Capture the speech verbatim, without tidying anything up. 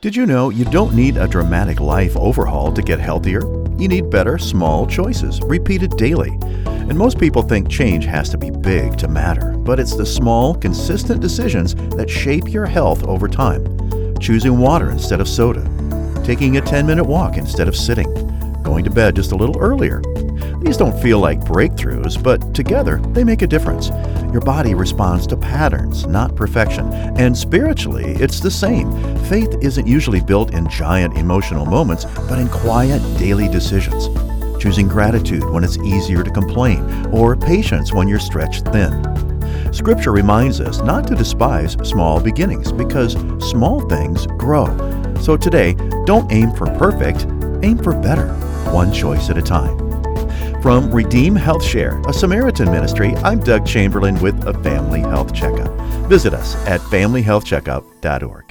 Did you know you don't need a dramatic life overhaul to get healthier? You need better, small choices, repeated daily. And most people think change has to be big to matter, but it's the small, consistent decisions that shape your health over time. Choosing water instead of soda, taking a ten-minute walk instead of sitting, going to bed just a little earlier. These don't feel like breakthroughs, but together they make a difference. Your body responds to patterns, not perfection. And spiritually, it's the same. Faith isn't usually built in giant emotional moments, but in quiet daily decisions. Choosing gratitude when it's easier to complain, or patience when you're stretched thin. Scripture reminds us not to despise small beginnings, because small things grow. So today, don't aim for perfect, aim for better, one choice at a time. From Redeem Health Share, a Samaritan ministry, I'm Doug Chamberlain with a Family Health Checkup. Visit us at family health checkup dot org.